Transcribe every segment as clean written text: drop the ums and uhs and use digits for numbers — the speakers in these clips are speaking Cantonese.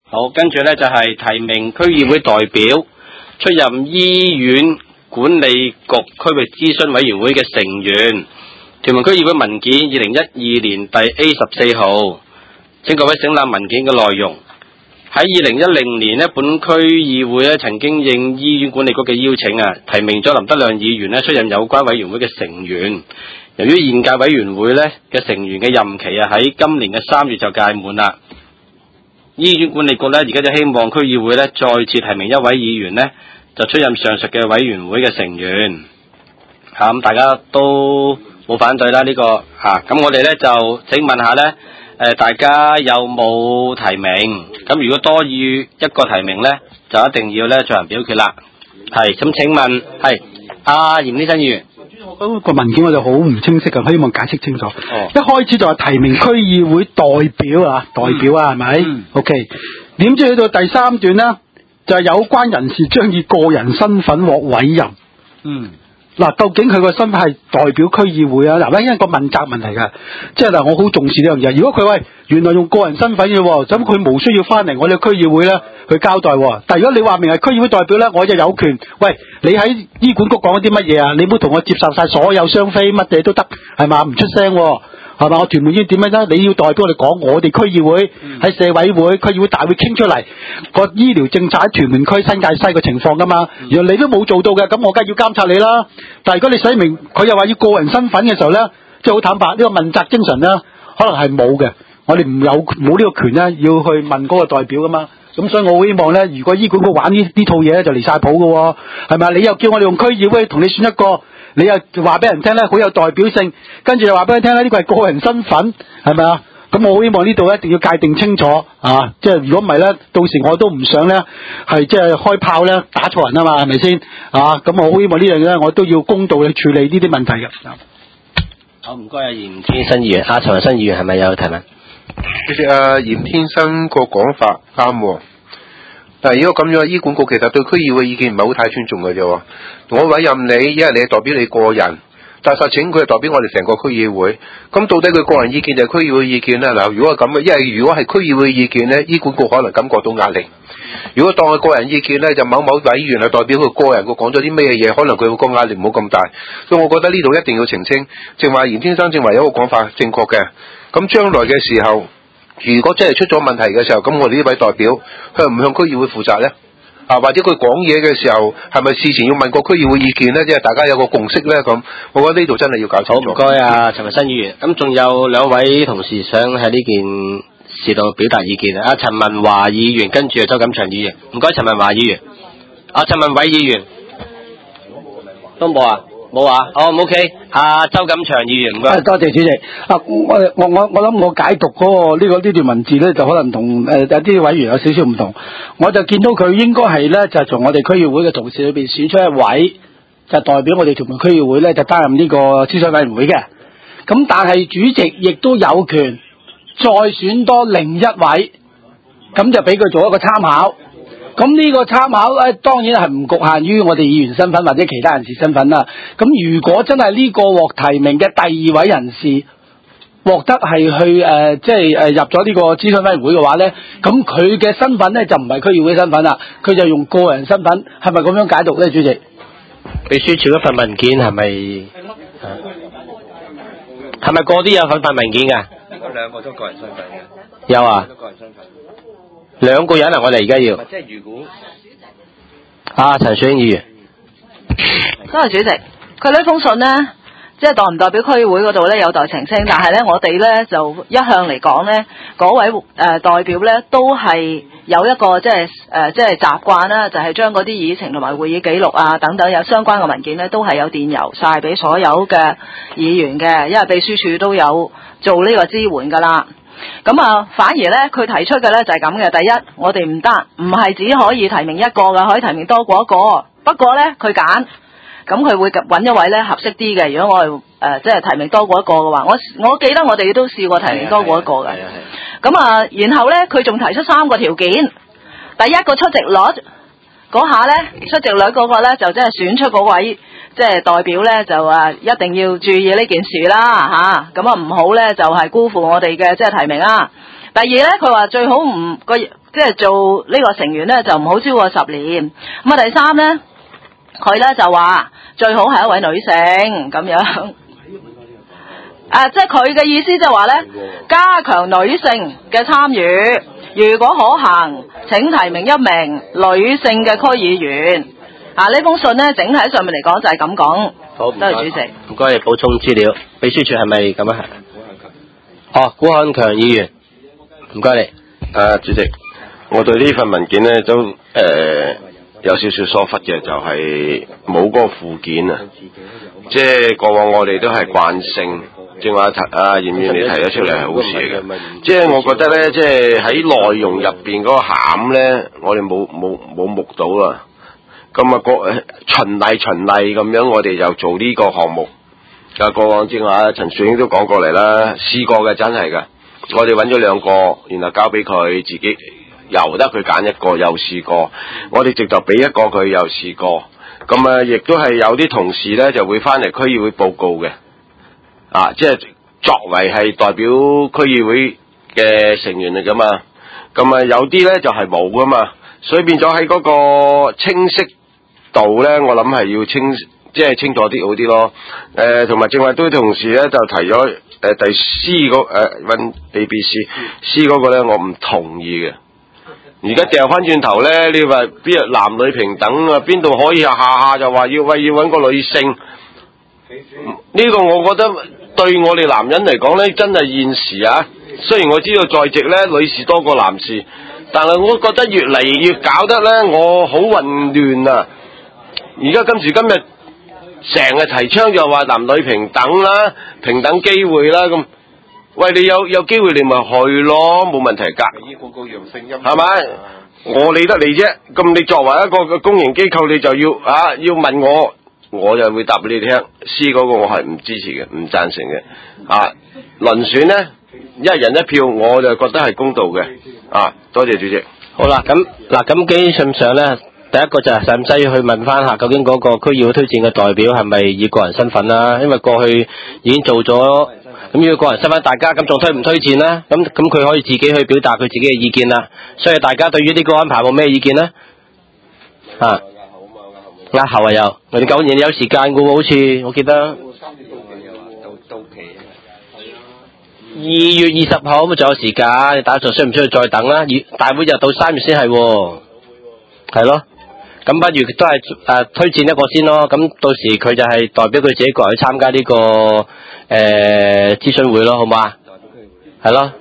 好，跟住咧就係提名區議會代表出任醫院管理局區域諮詢委員會嘅成員。屯門區議會文件2012年第 A14 號，請各位省覽文件嘅內容。喺2010年呢，本區議會咧曾經應醫院管理局嘅邀請提名咗林德亮議員出任有關委員會嘅成員。由於現屆委員會咧嘅成員嘅任期喺今年嘅3月就屆滿啦，醫院管理局咧而家就希望區議會咧再次提名一位議員咧就出任上述嘅委員會嘅成員。咁大家都冇反對啦呢個咁我哋咧就請問下咧大家有冇提名？咁如果多於一個提名咧，就一定要咧進行表決啦。係，咁請問係阿嚴天新議員。 嗰個文件我就好唔清晰嘅，希望解釋清楚。一開始就係提名區議會代表係咪？OK。點知去到第3段呢，就係有關人士將以個人身份獲委任。嗱，究竟佢個身份係代表區議會啊？嗱，因為個問責問題㗎，即係嗱，我好重視呢樣嘢。如果佢原來用個人身份嘅，咁佢無需要翻嚟我哋區議會咧去交代。但係如果你話明係區議會代表咧，我就有權，喂，你喺醫管局講啲乜嘢啊？你唔好同我接受晒所有雙非，乜嘢都得，係嘛？唔出聲喎。係嘛？我屯門醫院點樣啫？你要代表我哋講，我哋區議會喺社委會、區議會大會傾出嚟個醫療政策喺屯門區新界西嘅情況噶嘛？如果你都冇做到嘅，咁我梗係要監察你啦。但係如果你寫明佢又話要個人身份嘅時候咧，即係好坦白，呢個問責精神咧，可能係冇嘅。我哋冇呢個權咧，要去問嗰個代表噶嘛。咁所以我好希望咧，如果醫管局玩呢套嘢咧，就離晒譜㗎喎，係咪？你又叫我哋用區議會同你選一個？你又話俾人聽咧，好有代表性，跟住又話俾佢聽咧，呢個係個人身份，係咪啊？咁我好希望呢度一定要界定清楚啊！即係如果唔係咧，到時我都唔想咧，係即係開炮咧打錯人啊嘛，係咪先啊？咁我好希望呢樣嘢咧，我都要公道去處理呢啲問題嘅。 好，唔該啊，嚴天新議員，陳文新議員係咪有提問？ 其實嚴天新個講法啱喎。但係如果咁樣，醫管局其實對區議會意見唔係好太尊重嘅啫。我委任你，因為你係代表你個人，但實情佢係代表我哋成個區議會。咁到底佢個人意見定係區議會意見咧？嗱，如果係咁嘅，因為如果係區議會意見咧，醫管局可能感覺到壓力。如果當佢個人意見咧，就某委員係代表佢個人，佢講咗啲咩嘢，可能佢會個壓力唔好咁大。所以我覺得呢度一定要澄清。正話嚴天生正話有一個講法正確嘅。咁將來嘅時候，如果真係出咗問題嘅時候，咁我哋呢位代表向唔向區議會負責呢？或者佢講嘢嘅時候，係咪事前要問過區議會意見呢？即係大家有個共識呢？咁我覺得呢度真係要搞清楚。 好，唔該啊，陳文新議員。咁仲有2位同事想喺呢件事度表達意見啊。陳文華議員，跟住周錦祥議員。唔該，陳文華議員。陳文偉議員。都冇啊？冇啊，OK。周錦祥議員，唔該。 多謝主席。我諗我解讀嗰個呢段文字咧，就可能同有啲委員有少少唔同。我就見到佢應該係咧，就從我哋區議會嘅同事裏邊選出一位，就代表我哋屯門區議會咧，就擔任呢個諮詢委員會嘅。咁但係主席亦都有權再選多另一位，咁就俾佢做一個參考。咁呢個參考咧，當然係唔局限於我哋議員身份或者其他人士身份啦。咁如果真係呢個獲提名嘅第2位人士獲得係去入咗呢個諮詢委員會嘅話咧，咁佢嘅身份咧就唔係區議會身份啦，佢就用個人身份，係咪咁樣解讀咧，主席？ 秘書處嗰份文件係咪？係咪個啲有份文件㗎？ 兩個都個人身份嘅。 有啊。 個人身份。 兩個人啊！我哋而家要。 即係如果。 陳水英議員。 多謝主席。佢呢封信呢，即係代唔代表區議會嗰度呢有待澄清，但係呢，我哋呢就一向嚟講呢，嗰位代表呢都係有一個即係習慣啦，就係將嗰啲議程同埋會議記錄啊等等有相關嘅文件呢，都係有電郵晒俾所有嘅議員嘅，因為秘書處都有做呢個支援噶啦。咁反而咧，佢提出嘅咧就係咁嘅。第一，我哋唔係只可以提名一個嘅，可以提名多過一個。不過咧，佢揀，咁佢會揾一位咧合適啲嘅。如果我係即係提名多過一個嘅話，我記得我哋都試過提名多過一個嘅。咁然後咧，佢仲提出3個條件。第一個出席率嗰下咧，出席率嗰個咧就即係選出嗰位。即係代表咧就一定要注意呢件事啦嚇，咁唔好咧就係辜負我哋嘅即係提名啦。第二咧，佢話最好唔個即係做呢個成員咧就唔好超過10年。咁啊第三咧，佢咧就話最好係一位女性咁樣。即係佢嘅意思就係話咧，加強女性嘅參與，如果可行，請提名一名女性嘅區議員。呢封信咧，整體上面嚟講就係咁講。 好， 多謝主席。 唔該，你補充資料。秘書處係咪咁啊？哦，古漢強議員，唔該你。 主席，我對呢份文件咧都有少少疏忽嘅，就係冇嗰個附件啊。即係過往我哋都係慣性。正話嚴議員你提咗出嚟係好事嚟嘅，即係我覺得咧，即係喺內容入邊嗰個餡咧，我哋冇目到啊。咁啊，循例咁樣，我哋就做呢個項目。過往正話陳樹英都講過嚟啦，試過嘅真係㗎。我哋揾咗2個，然後交俾佢自己，由得佢揀一個，又試過。我哋直頭俾一個佢，又試過。咁啊，亦都係有啲同事咧就會翻嚟區議會報告嘅。即係作為係代表區議會嘅成員嚟噶嘛，咁啊有啲咧就係冇噶嘛，所以變咗喺嗰個清晰度咧，我諗係要即係清楚啲好啲咯。同埋正話都同事咧就提咗第 C 揾 A B C 嗰個咧，我唔同意嘅。而家掉翻轉頭咧，你話邊日男女平等啊？邊度可以下就話要揾個女性？呢個我覺得對我哋男人嚟講呢，真係現時啊。雖然我知道在席呢女士多過男士，但係我覺得越嚟越搞得呢，我好混亂啊！而家今時今日成日提倡就話男女平等啦，平等機會啦咁。喂，你有機會你咪去咯，冇問題㗎。係咪？我理得你啫。咁你作為一個公營機構，你就要問我。我就會答俾你聽 ，C 嗰個我係唔支持嘅，唔贊成嘅。輪選呢，一人一票，我就覺得係公道嘅。多謝主席。 好啦，咁基本上呢，第一個就係使唔使去問翻下，究竟嗰個區議會推薦嘅代表係咪以個人身份啦？因為過去已經做咗，咁要個人身份，大家咁仲推唔推薦啦？咁佢可以自己去表達佢自己嘅意見啦。所以大家對於呢個安排冇咩意見呢？押後啊有，我哋9年有時間噶喎，好似我記得2月20號咁仲有時間，你打算需唔需要再等啦？大會就到3月先係，係咯。咁不如都係推薦一個先咯。咁到時佢就係代表佢自己個人去參加呢個諮詢會咯，好嘛？係咯。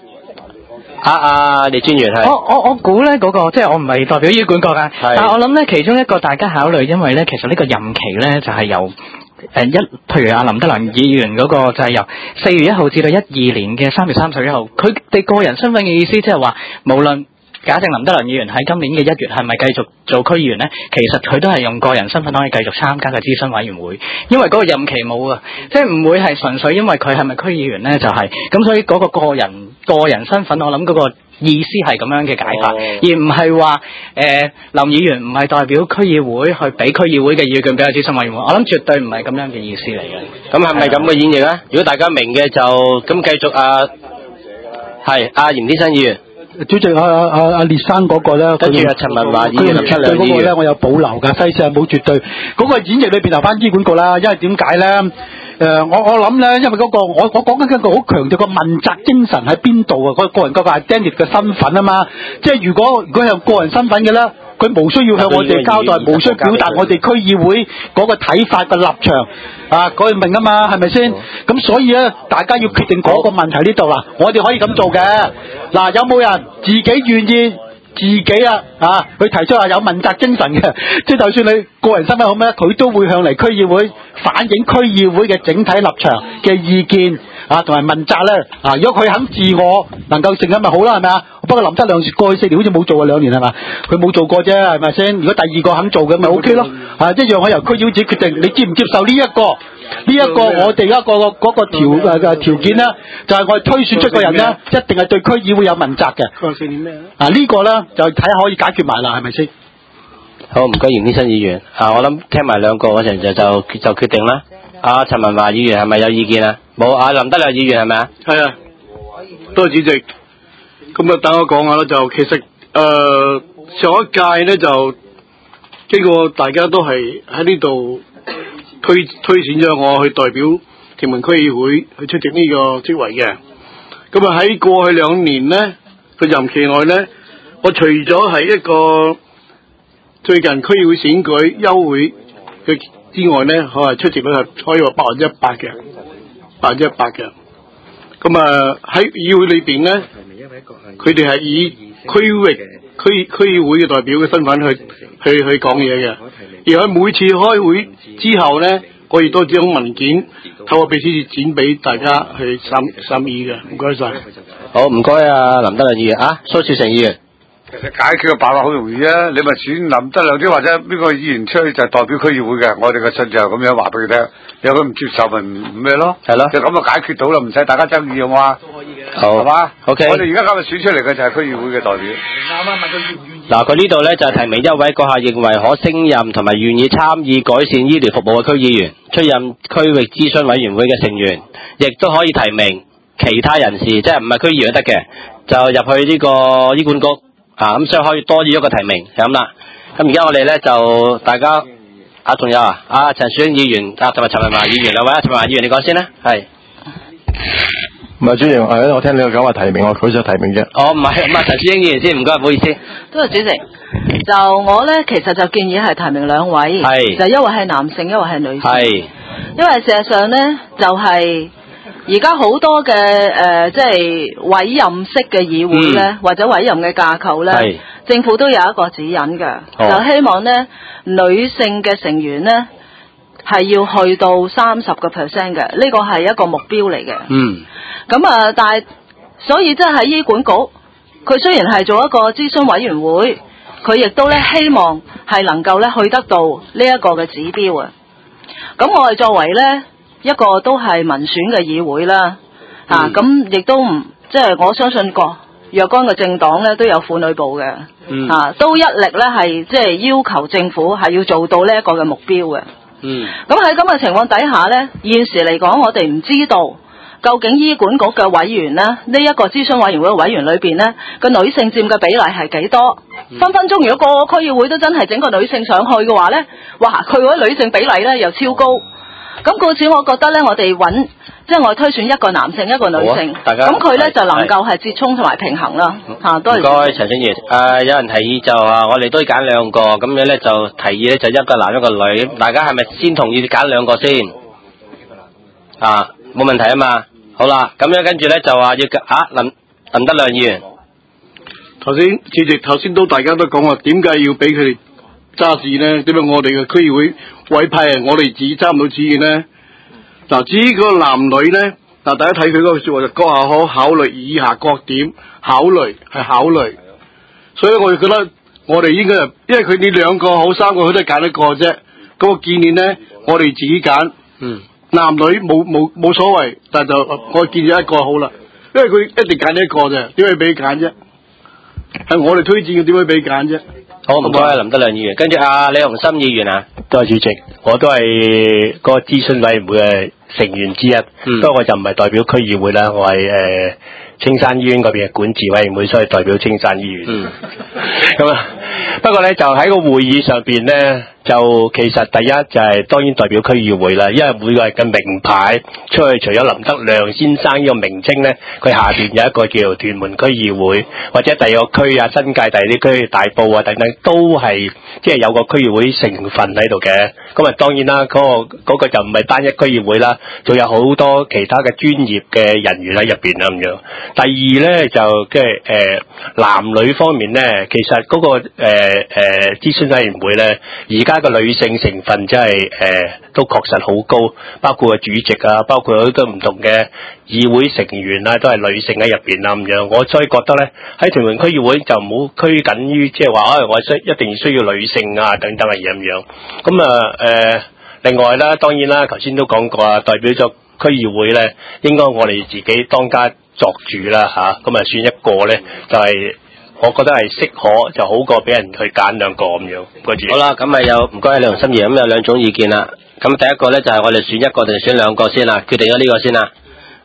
李專員係。 我估咧嗰個即係我唔係代表醫管局㗎，但係我諗咧其中一個大家考慮，因為咧其實呢個任期咧就係由譬如阿林德良議員嗰個就係由4月1號至到12年嘅3月31號，佢哋個人身份嘅意思即係話，無論假設林德良議員喺今年嘅1月係咪繼續做區議員呢？其實佢都係用個人身份可以繼續參加嘅諮詢委員會，因為嗰個任期冇啊，即係唔會係純粹因為佢係咪區議員呢？就係咁，所以嗰個個人身份，我諗嗰個意思係咁樣嘅解法，而唔係話林議員唔係代表區議會去俾區議會嘅意見俾個諮詢委員會，我諗絕對唔係咁樣嘅意思嚟嘅。 咁係咪咁嘅演繹啊？如果大家明嘅就咁繼續係嚴天生議員。 主席列生嗰個咧， 跟住陳文華議員絕對嗰個咧，我有保留㗎，西施係冇絕對嗰個演繹裏邊留翻醫管局啦，因為點解咧？我諗咧，因為嗰個我講緊一個好強調個問責精神喺邊度啊？個人嗰個 identity 嘅身份啊嘛，即係如果係個人身份嘅咧，佢無需要向我哋交代，無需表達我哋區議會嗰個睇法嘅立場佢明啊嘛，係咪先？咁所以咧，大家要決定嗰個問題呢度啦，我哋可以咁做嘅。嗱，有冇人自己願意自己去提出有問責精神嘅？即係就算你個人身份好咩，佢都會向嚟區議會反映區議會嘅整體立場嘅意見同埋問責咧。如果佢肯自我能夠成咁咪好啦，係咪啊？不過林德亮過去4年好似冇做啊，2年係嘛？佢冇做過啫，係咪先？如果第二個肯做嘅咪 OK 咯，一樣可以由區議會自己決定，你接唔接受呢一個？呢一個我哋嗰個條件咧，就係我哋推選出個人咧，一定係對區議會有問責嘅。4年咩呢個咧就睇下可以解決埋啦，係咪先？ 好，唔該嚴天生議員。我諗聽埋兩個嗰陣就決定啦。陳文華議員係咪有意見啊？冇。林德亮議員係咪啊？ 係啊，多謝主席。咁等我講下啦，就其實上一屆咧就經過大家都係喺呢度推選咗我去代表屯門區議會去出席呢個職位嘅。咁啊喺過去2年咧個任期內咧，我除咗係一個最近區議會選舉休會嘅之外咧，我係出席率係可以話100%嘅，100%嘅。咁啊喺議會裏邊咧，佢哋係以區議會嘅代表嘅身份去講嘢嘅。而喺每次開會之後咧，我亦都將文件透過秘書處轉俾大家去審議嘅。唔該晒。 好，唔該啊，林德亮議員啊，蘇少成議員。 其實解決嘅辦法好容易啊！你咪選林德亮啲或者邊個議員出去就代表區議會嘅，我哋嘅信就咁樣話俾佢聽。有佢唔接受咪唔咩咯？係咯，就咁就解決到啦，唔使大家爭議啊嘛。都可以嘅。好，係嘛 ？OK。 我哋而家今日選出嚟嘅就係區議會嘅代表。 嗱，佢呢度咧就係提名一位閣下認為可勝任同埋願意參與改善醫療服務嘅區議員，出任區域諮詢委員會嘅成員，亦都可以提名其他人士，即係唔係區議員都得嘅，就入去呢個醫管局。咁所以可以多於一個提名，就咁啦。咁而家我哋咧就大家仲有陳樹英議員同埋陳文華議員兩位，陳文華議員你講先啦，係。 唔係主席，我聽你講話提名，我舉手提名啫。 哦，唔係陳樹英議員先，唔該，唔好意思。 多謝主席。就我咧，其實就建議係提名2位，就一位係男性，一位係女性。係。因為事實上咧，就係。而家好多嘅即係委任式嘅議會咧，或者委任嘅架構咧，政府都有一個指引嘅，就希望咧女性嘅成員咧係要去到30%嘅，呢個係一個目標嚟嘅。咁但係所以即係喺醫管局，佢雖然係做一個諮詢委員會，佢亦都咧希望係能夠咧去得到呢一個嘅指標啊。咁我哋作為咧一個都係民選嘅議會啦，咁亦都唔即係我相信若干嘅政黨咧都有婦女部嘅，都一力咧係即係要求政府係要做到呢一個嘅目標嘅。咁喺咁嘅情況底下咧，現時嚟講我哋唔知道究竟醫管局嘅委員咧，呢一個諮詢委員會嘅委員裏邊咧個女性佔嘅比例係幾多？分分鐘如果個區議會都真係整個女性上去嘅話咧，哇！佢嗰啲女性比例咧又超高。咁故此，我覺得咧，我哋即係我推選一個男性，一個女性，咁佢咧就能夠係折衝同埋平衡啦。多謝。唔該，陳振業。有人提議就話我哋都要揀2個，咁樣咧就提議咧就一個男一個女，大家係咪先同意揀2個先？冇問題啊嘛。好啦，咁樣跟住咧就話要林德亮議員。 頭先都大家都講話點解要俾佢哋揸事咧？點解我哋嘅區議會委派我哋自己揸唔到主意咧？至於嗰個男女咧，大家睇佢嗰個說話就閣下可考慮以下各點，考慮。所以我哋覺得我哋應該因為佢哋2個好3個，佢都係揀1個啫。咁我建議咧，我哋自己揀。男女冇所謂，但就我建議1個好啦，因為佢一定揀1個啫，點解俾佢揀啫？係我哋推薦嘅，點解俾佢揀啫？ 好，唔該，林德亮議員，跟住李鴻心議員啊。 多謝主席，我都係嗰個諮詢委員會嘅成員之一，不過我就唔係代表區議會啦，我係青山醫院嗰邊嘅管治委員會，所以代表青山醫院。咁不過咧就喺個會議上邊咧，就其實第一就係當然代表區議會啦，因為每個人嘅名牌出去，除咗林德亮先生呢個名稱咧，佢下邊有一個叫屯門區議會，或者第二個區啊、新界第二啲區、大埔啊等等，都係即係有個區議會成分喺度嘅。咁啊當然啦，嗰個就唔係單一區議會啦，仲有好多其他嘅專業嘅人員喺入邊啦咁樣。第二咧就即係男女方面咧，其實嗰個諮詢委員會咧，而家個女性成分真係都確實好高，包括個主席啊，包括好多唔同嘅議會成員啊，都係女性喺入邊啦咁樣。我所以覺得咧，喺屯門區議會就唔好拘謹於即係話我一定需要女性啊等等嘅嘢咁樣。咁另外啦，當然啦，頭先都講過啊，代表咗區議會咧，應該我哋自己當家作主啦嚇，咁選一個咧就係、我覺得係適可就好過俾人去揀2個咁樣。 好啦，咁咪有唔該李鴻心議員，咁有2種意見啦。咁第一個咧就係我哋選1個定選2個先啦，決定咗呢個先啦。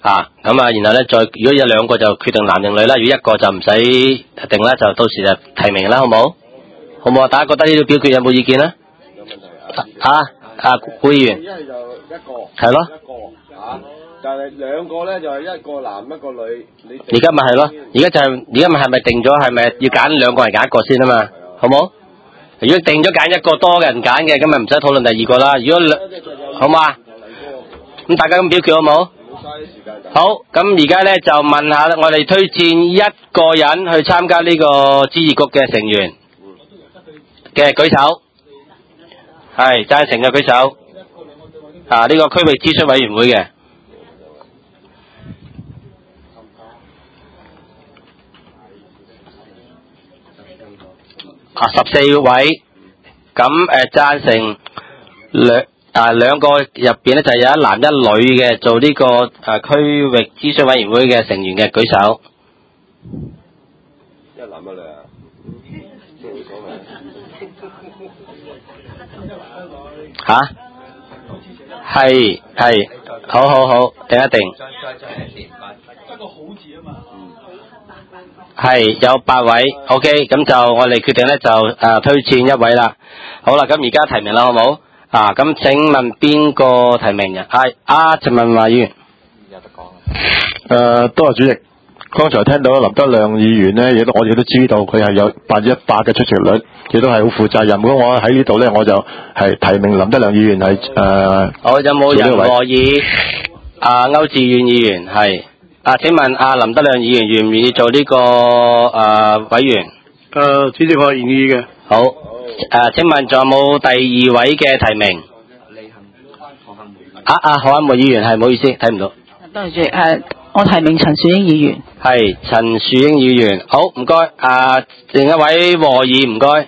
咁啊，然後咧再如果有兩個就決定男定女啦，如果一個就唔使定啦，就到時就提名啦，好冇？好冇啊？大家覺得呢個表決有冇意見咧？顧議員。 一係就一個。 係咯。 一個但係兩個咧就係一個男一個女。 而家咪係咯，而家咪係咪定咗係咪要揀兩個人揀一個先啊嘛？好冇？如果定咗揀一個多嘅人揀嘅，咁咪唔使討論第二個啦。如果好嘛？咁大家咁表決好冇？好，咁而家咧就問下我哋推薦一個人去參加呢個諮議局嘅成員嘅舉手，係贊成嘅舉手。呢個區域諮詢委員會嘅。14位，咁贊成兩個入邊咧就有一男一女嘅做呢個區域諮詢委員會嘅成員嘅舉手。 一男一女啊？冇所謂。 係，好，定一定。 得個好字啊嘛。 係有8位 ，OK， 咁就我哋決定咧就推薦一位啦。好啦，咁而家提名啦，好冇？咁請問邊個提名人？陳文華議員。有得講。 多謝主席。剛才聽到林德亮議員咧，我哋都知道佢係有100%嘅出席率，亦都係好負責任。如果我喺呢度咧，我就係提名林德亮議員係好，有冇人和議？歐志遠議員係。請問林德亮議員願唔願意做呢個委員？ 主席我係願意嘅。 好。請問仲有冇第二位嘅提名？何漢梅議員係，唔好意思，睇唔到。 多謝主席。我提名陳樹英議員。 係陳樹英議員，好唔該。另一位和議唔該。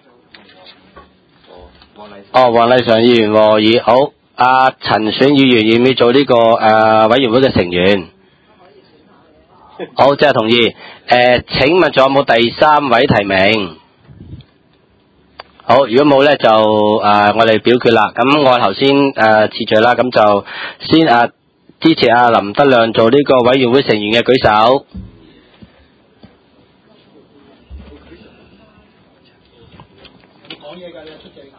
黃麗常議員和議，好。陳樹英議員願唔願意做呢個委員會嘅成員？好，即係同意。請問仲有冇第三位提名？好，如果冇咧就我哋表決啦。咁我頭先次序啦，咁就先支持林德亮做呢個委員會成員嘅舉手。 講嘢㗎，你出席。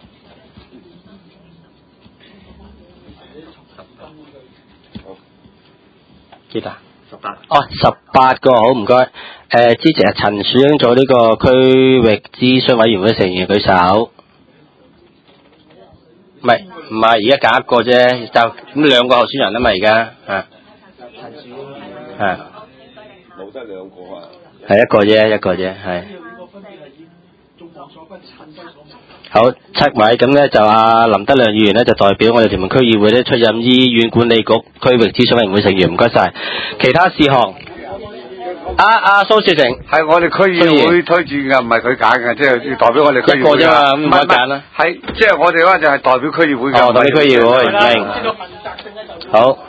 幾多？18個，好唔該。支持陳樹英做呢個區域諮詢委員會成員舉手。唔係，而家揀一個啫，就咁兩個候選人啊嘛，而家陳樹英冇得兩個啊。 係一個啫，係。好，7位，咁咧就林德亮議員咧就代表我哋屯門區議會咧出任醫院管理局區域諮詢委員會成員，唔該晒。其他事項，蘇少成係我哋區議會推薦嘅，唔係佢揀嘅，即係要代表我哋區議會。一個啫嘛，咁唔可以揀啦。係，即係我哋嗰個就係代表區議會嘅。 代表區議會，明。好。